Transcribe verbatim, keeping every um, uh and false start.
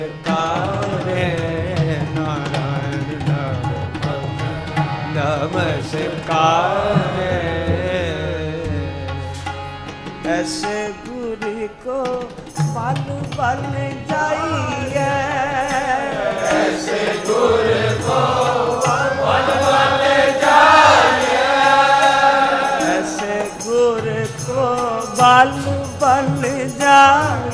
ਕਾਰੇ ਨਾਰਾਇਣ ਨਮਸਕਾਰੇ ਐਸੇ ਗੁਰੂ ਕੋ ਬਲ ਬਲ ਜਾਈਏ ਐਸੇ ਗੁਰੂ ਕੋ ਬਲ ਬਲ ਜਾਈਏ ਐਸੇ ਗੁਰੂ ਕੋ ਬਲ ਬਲ ਜਾਈਏ